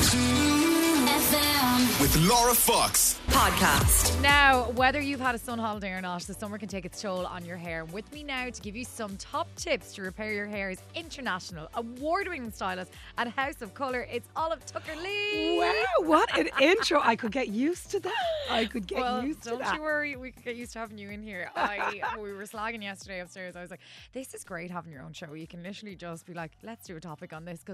FM with Laura Fox. podcast. Now, whether you've had a sun holiday or not, the summer can take its toll on your hair. With me now to give you some top tips to repair your hair is international award-winning stylist at House of Colour. It's Olive Tucker-Lee. Wow, what an intro. I could get used to that. I could get used to that. Don't you worry, we could get used to having you in here. We were slagging yesterday upstairs. I was like, this is great having your own show. You can literally just be like, let's do a topic on this because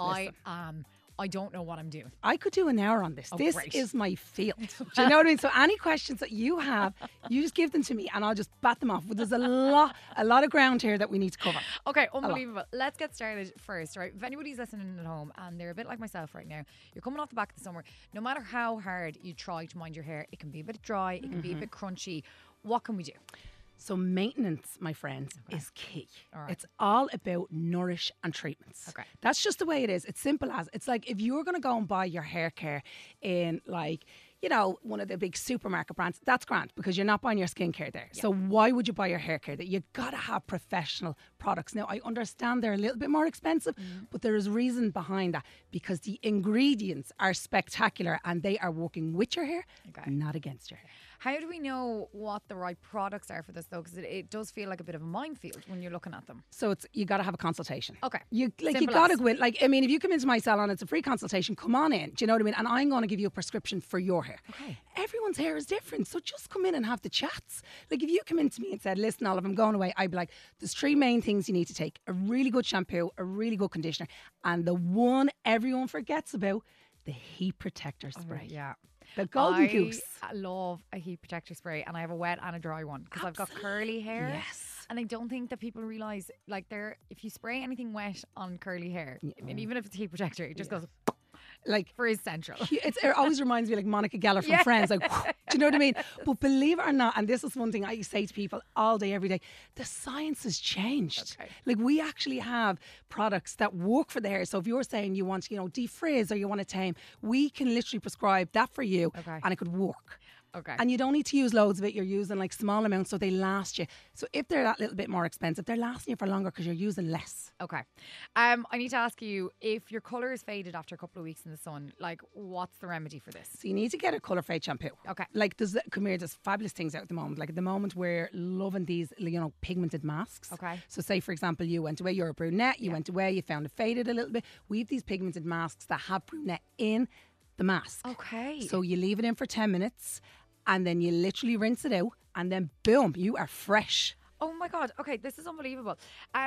I don't know what I'm doing. I could do an hour on this. This great. is my field. Do you know what I mean? So any questions that you have, you just give them to me and I'll just bat them off. But there's a lot of ground here that we need to cover. Okay, unbelievable. Let's get started first, right? If anybody's listening at home and they're a bit like myself right now, you're coming off the back of the summer, no matter how hard you try to mind your hair, it can be a bit dry, it can be a bit crunchy. What can we do? So maintenance, my friends, is key. All right. It's all about nourish and treatments. Okay. That's just the way it is. It's simple as. It's like if you're going to go and buy your hair care in like, you know, one of the big supermarket brands, that's grand because you're not buying your skincare there. So why would you buy your hair care there? You got to have professional products. Now, I understand they're a little bit more expensive, but there is reason behind that because the ingredients are spectacular and they are working with your hair, not against your hair. How do we know what the right products are for this though? Because it does feel like a bit of a minefield when you're looking at them. So it's you got to have a consultation. Okay. You Simple got to as. go in. Like, I mean, if you come into my salon, it's a free consultation. Come on in. Do you know what I mean? And I'm going to give you a prescription for your hair. Okay. Everyone's hair is different, so just come in and have the chats. Like if you come into me and said, "Listen, Olive, I'm going away," I'd be like, "There's three main things you need to take: a really good shampoo, a really good conditioner, and the one everyone forgets about, the heat protector spray." Yeah. The golden goose. I love a heat protector spray and I have a wet and a dry one because I've got curly hair. Yes. And I don't think that people realise like if you spray anything wet on curly hair, and even if it's heat protector, it just goes Like frizz central. it always reminds me like Monica Geller from Friends. Like, do you know what I mean? But believe it or not, and this is one thing I say to people all day, every day, the science has changed. Okay. Like we actually have products that work for the hair. So if you're saying you want, defrizz or you want to tame, we can literally prescribe that for you and it could work. Okay. And you don't need to use loads of it. You're using like small amounts so they last you. So if they're that little bit more expensive, they're lasting you for longer because you're using less. Okay. I need to ask you, if your colour is faded after a couple of weeks in the sun, like what's the remedy for this? So you need to get a colour fade shampoo. Okay. Like there's fabulous things out at the moment. Like at the moment we're loving these, pigmented masks. Okay. So say for example you went away, you're a brunette, you went away, you found it faded a little bit. We have these pigmented masks that have brunette in the mask. Okay. So you leave it in for 10 minutes and then you literally rinse it out and then boom, you are fresh. Oh my God. Okay, this is unbelievable.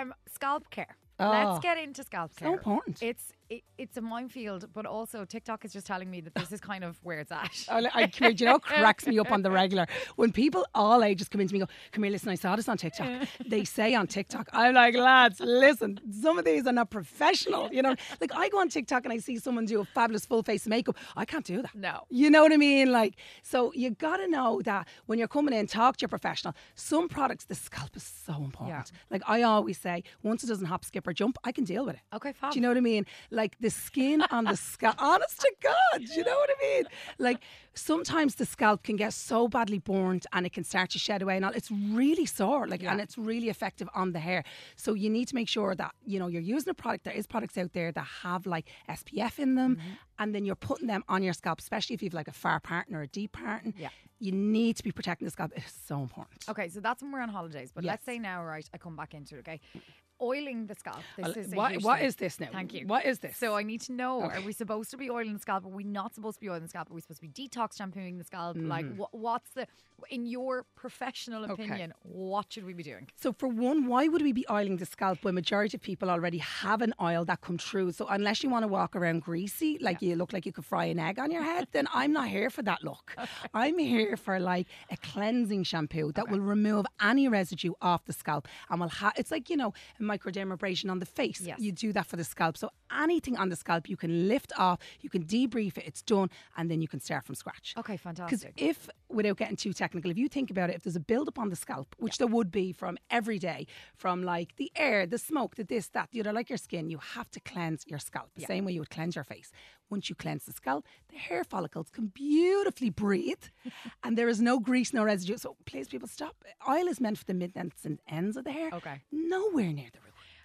Scalp care. Oh. Let's get into scalp care. So important. It's a minefield, but also TikTok is just telling me that this is kind of where it's at. Cracks me up on the regular. When people all ages come into me and go, "Come here, listen, I saw this on TikTok." They say on TikTok, I'm like, lads, listen, some of these are not professional. Like I go on TikTok and I see someone do a fabulous full face of makeup. I can't do that. No. You know what I mean? Like, so you got to know that when you're coming in, talk to your professional. Some products, the scalp is so important. Yeah. Like I always say, once it doesn't hop, skip or jump, I can deal with it. Okay, fab. Do you know what I mean? Like the skin on the scalp, honest to God, you know what I mean? Like sometimes the scalp can get so badly burnt and it can start to shed away and all. It's really sore, and it's really effective on the hair. So you need to make sure that, you're using a product. There is products out there that have like SPF in them and then you're putting them on your scalp, especially if you've like a far parting or a deep parting. Yeah. You need to be protecting the scalp. It is so important. Okay, so that's when we're on holidays. But let's say now, right, I come back into it, okay? Oiling the scalp. This is a huge what thing. is this now? Thank you. What is this? So I need to know, are we supposed to be oiling the scalp? Are we not supposed to be oiling the scalp? Are we supposed to be detox shampooing the scalp? Like, what's in your professional opinion, what should we be doing? So for one, why would we be oiling the scalp when majority of people already have an oil that comes through? So unless you want to walk around greasy, like you look like you could fry an egg on your head, then I'm not here for that look. I'm here for like a cleansing shampoo that will remove any residue off the scalp and will it's like, a microdermabrasion on the face. Yes. You do that for the scalp. So anything on the scalp you can lift off, you can debrief it, it's done, and then you can start from scratch. Okay, Because fantastic. without getting too technical, if you think about it, if there's a build-up on the scalp, which there would be from every day, from like the air, the smoke, the this, that, like your skin, you have to cleanse your scalp the same way you would cleanse your face. Once you cleanse the scalp, the hair follicles can beautifully breathe and there is no grease, no residue. So please, people, stop. Oil is meant for the mid-ends and ends of the hair. Okay. Nowhere near the root.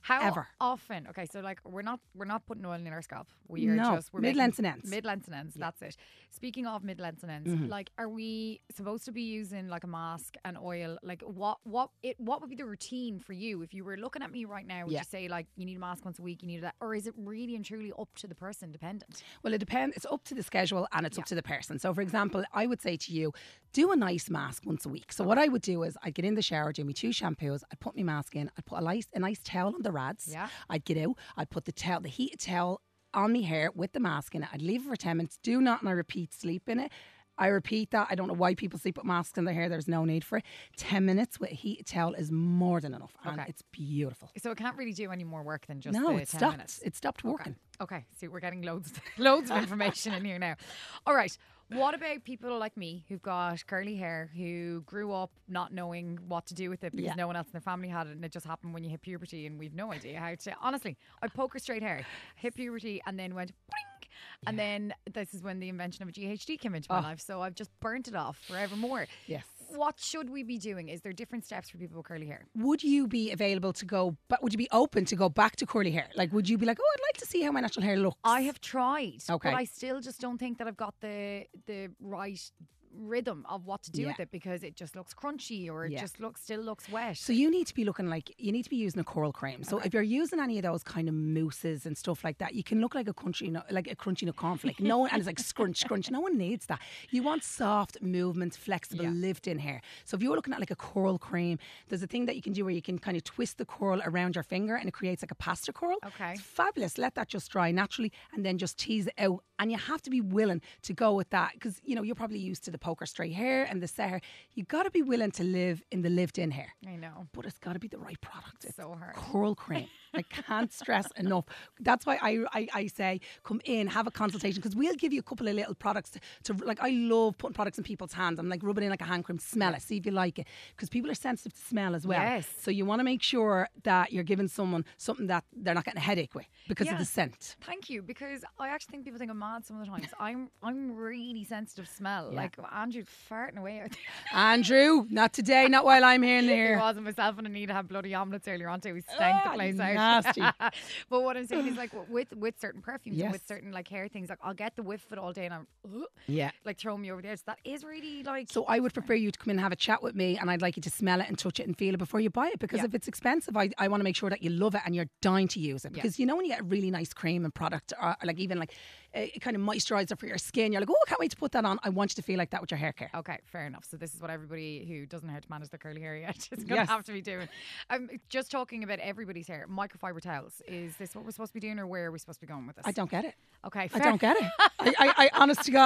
How ever. often? Okay, so like we're not putting oil in our scalp. We are No, just we're mid-lengths and ends. Mid-lengths and ends. That's it. Speaking of mid-lengths and ends, like, are we supposed to be using like a mask and oil? Like, what would be the routine for you if you were looking at me right now? Would you say like you need a mask once a week? You need that, or is it really and truly up to the person, dependent? Well, it depends. It's up to the schedule and it's up to the person. So, for example, I would say to you, do a nice mask once a week. So, what I would do is I'd get in the shower, do me 2 shampoos, I'd put my mask in, I'd put a nice towel on the rads. Yeah. I'd get out, I'd put the heated towel on my hair with the mask in it. I'd leave it for 10 minutes. Do not, and I repeat, sleep in it. I repeat that. I don't know why people sleep with masks in their hair. There's no need for it. 10 minutes with a heated towel is more than enough. And it's beautiful. So it can't really do any more work than just No, the it 10 stopped. minutes. It stopped working. Okay, see, we're getting loads of information in here now. All right, what about people like me who've got curly hair, who grew up not knowing what to do with it because no one else in their family had it, and it just happened when you hit puberty, and we've no idea how to. Honestly, I poker straight hair, hit puberty, and then went bling, and then this is when the invention of a GHD came into my life. So I've just burnt it off forevermore. Yes. What should we be doing? Is there different steps for people with curly hair? Would you be available to go, but would you be open to go back to curly hair? Like, would you be like, oh, I'd like to see how my natural hair looks? I have tried, Okay. but I still just don't think that I've got the right rhythm of what to do with it, because it just looks crunchy, or it just still looks wet. So you need to be looking like, you need to be using a coral cream. So if you're using any of those kind of mousses and stuff like that, you can look like a crunchy nut cornflake. No one, and it's like scrunch. No one needs that. You want soft movement, flexible, lived-in hair. So if you're looking at like a coral cream, there's a thing that you can do where you can kind of twist the coral around your finger, and it creates like a pasta coral. Okay. It's fabulous. Let that just dry naturally, and then just tease it out. And you have to be willing to go with that, because you know you're probably used to the poker straight hair and the set hair. You got to be willing to live in the lived-in hair. I know, but it's got to be the right product. It's so hard. Coral cream. I can't stress enough. That's why I say come in, have a consultation, because we'll give you a couple of little products to like. I love putting products in people's hands. I'm like rubbing in like a hand cream, smell it, see if you like it, because people are sensitive to smell as well. Yes. So you want to make sure that you're giving someone something that they're not getting a headache with because of the scent. Thank you, because I actually think people think I'm mad some of the times. I'm really sensitive to smell. Like Andrew's farting away out there. Andrew, not today, not while I'm here in the It air. wasn't myself, and I need to have bloody omelets earlier on too. We stank the place out. Nasty. But what I'm saying is, like, with certain perfumes and Yes. with certain like hair things, like I'll get the whiff of it all day, and I'm like throwing me over the edge. That is really like. So I would prefer you to come in and have a chat with me, and I'd like you to smell it and touch it and feel it before you buy it, because if it's expensive, I want to make sure that you love it and you're dying to use it, because you know when you get a really nice cream and product, or like even like a kind of moisturiser for your skin, you're like, oh, I can't wait to put that on. I want you to feel like that with your hair care. Okay, fair enough. So this is what everybody who doesn't know how to manage their curly hair yet is going to have to be doing. Just talking about everybody's hair, microfiber towels. Is this what we're supposed to be doing, or where are we supposed to be going with this? I don't get it. Okay, fair. I don't get it. I honest to God,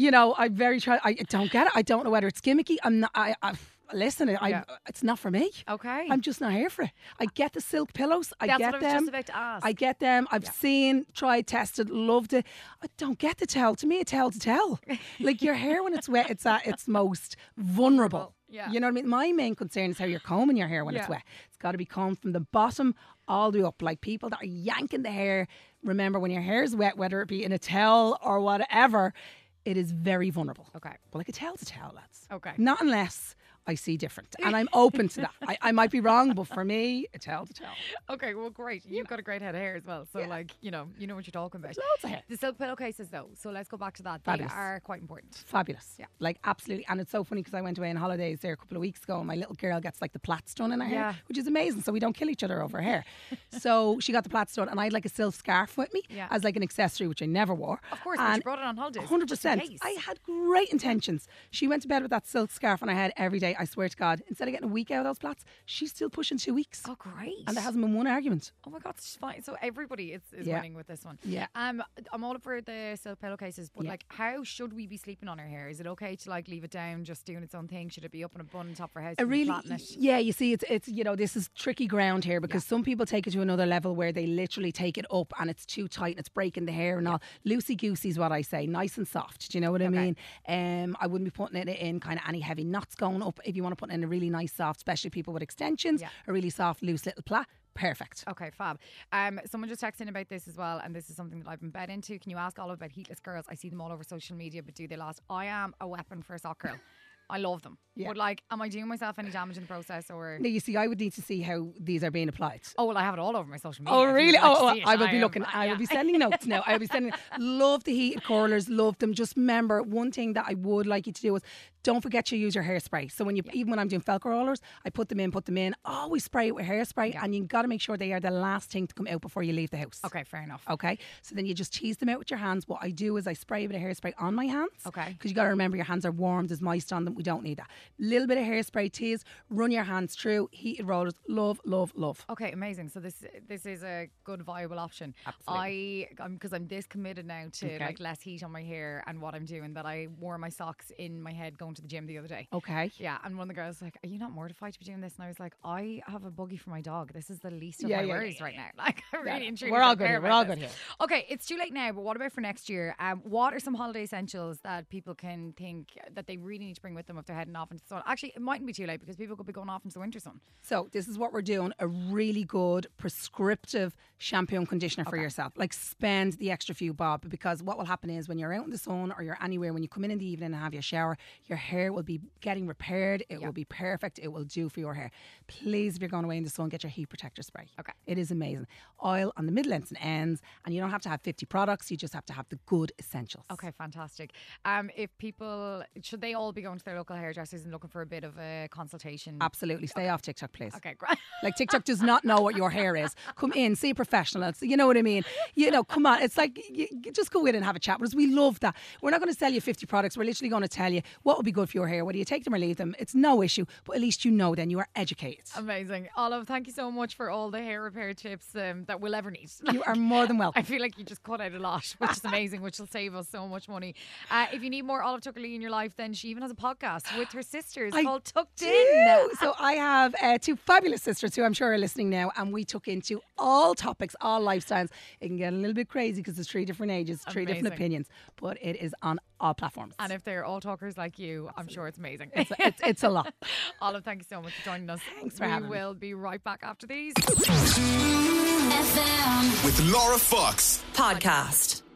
I don't get it. I don't know whether it's gimmicky. I'm not. Listen, it's not for me. Okay. I'm just not here for it. I get the silk pillows. That's get what I was them. just about to ask. I get them. I've seen, tried, tested, loved it. I don't get the towel. To me, a towel's a towel. Like your hair when it's wet, it's at its most vulnerable. Yeah. You know what I mean? My main concern is how you're combing your hair when it's wet. It's got to be combed from the bottom all the way up. Like people that are yanking the hair. Remember, when your hair is wet, whether it be in a towel or whatever, it is very vulnerable. Okay. But like a towel's a towel, lads. Okay. Not unless I see different. And I'm open to that. I might be wrong, but for me, a towel's a towel. Okay, well, great. You've got a great head of hair as well. So, like, you know what you're talking about. Loads of hair. The silk pillowcases, though. So let's go back to that. Fabulous. They are quite important. Fabulous. Yeah. Like, absolutely. And it's so funny because I went away on holidays there a couple of weeks ago, and my little girl gets like the plaits done in her hair, which is amazing. So we don't kill each other over her hair. So she got the plaits done, and I had like a silk scarf with me as like an accessory, which I never wore. Of course, but you brought it on holidays. 100%. Just in case. I had great intentions. She went to bed with that silk scarf on her head every day. I swear to God, instead of getting a week out of those plaits, she's still pushing 2 weeks. Oh, great. And there hasn't been one argument. Oh my God, it's fine. So everybody is winning with this one. Yeah. I'm all up for the silk pillowcases, but like, how should we be sleeping on our hair? Is it okay to like leave it down, just doing its own thing? Should it be up in a bun on top of our house? You see, it's this is tricky ground here, because some people take it to another level where they literally take it up and it's too tight and it's breaking the hair and all. Loosey goosey is what I say, nice and soft. Do you know what I mean? I wouldn't be putting it in kind of any heavy knots going up. If you want to put in a really nice soft, especially people with extensions, a really soft loose little plait. Perfect. Okay, fab. Someone just texted in about this as well, and this is something that I've been bed into. Can you ask Olive about heatless girls? I see them all over social media, but do they last? I am a weapon for a sock girl. I love them. Yeah. But like, am I doing myself any damage in the process or? Now, you see, I would need to see how these are being applied. Oh, well, I have it all over my social media. Oh, if you really? would like to Oh, see it. I will be am- looking. I will yeah. be sending notes now. I will be sending. Love the heated curlers. Love them. Just remember, one thing that I would like you to do is don't forget to use your hairspray. So when you, even when I'm doing Velcro rollers, I put them in. Always spray it with hairspray, and you got to make sure they are the last thing to come out before you leave the house. Okay, fair enough. Okay, so then you just tease them out with your hands. What I do is I spray a bit of hairspray on my hands. Okay. Because you got to remember your hands are warm. There's moist on them. We don't need that. Little bit of hairspray, tease. Run your hands through. Heated rollers. Love, love, love. Okay, amazing. So this is a good viable option. Absolutely. Because I'm this committed now to like less heat on my hair and what I'm doing that I wore my socks in my head going to the gym the other day. Okay. Yeah, and one of the girls was like, "Are you not mortified to be doing this?" And I was like, "I have a buggy for my dog. This is the least of Yeah, my yeah, worries yeah, right now. Like, I really and truly We're all don't good care here. We're about all this. good here. Okay, it's too late now, but what about for next year? What are some holiday essentials that people can think that they really need to bring with them if they're heading off into the sun? Actually, it mightn't be too late because people could be going off into the winter sun. So this is what we're doing: a really good prescriptive shampoo and conditioner for yourself. Like, spend the extra few bob, because what will happen is when you're out in the sun or you're anywhere, when you come in the evening and have your shower, your hair will be getting repaired. It will be perfect. It will do for your hair. Please, if you're going away in the sun, get your heat protector spray. Okay. It is amazing. Oil on the middle ends and ends, and you don't have to have 50 products. You just have to have the good essentials. Okay, fantastic. If people, should they all be going to their local hairdressers and looking for a bit of a consultation? Absolutely. Stay off TikTok, please. Okay, great. Like, TikTok does not know what your hair is. Come in, see a professional. You know what I mean? You know, come on. It's like, you just go in and have a chat with us. We love that. We're not going to sell you 50 products. We're literally going to tell you what would be good for your hair. Whether you take them or leave them, it's no issue. But at least you know then. You are educated. Amazing. Olive, thank you so much for all the hair repair tips that we'll ever need. You are more than welcome. I feel like you just cut out a lot, which is amazing, which will save us so much money. If you need more Olive Tucker-Lee in your life, then she even has a podcast with her sisters called Tucked In. So I have two fabulous sisters who I'm sure are listening now, and we took into all topics, all lifestyles. It can get a little bit crazy because there's 3 different ages, 3 different Amazing. opinions, but it is on all platforms. And if they're all talkers like you, I'm sure it's amazing. It's a lot. Olive, thank you so much for joining us. Thanks for having me. We will be right back after these. FM With Laura Fox. podcast.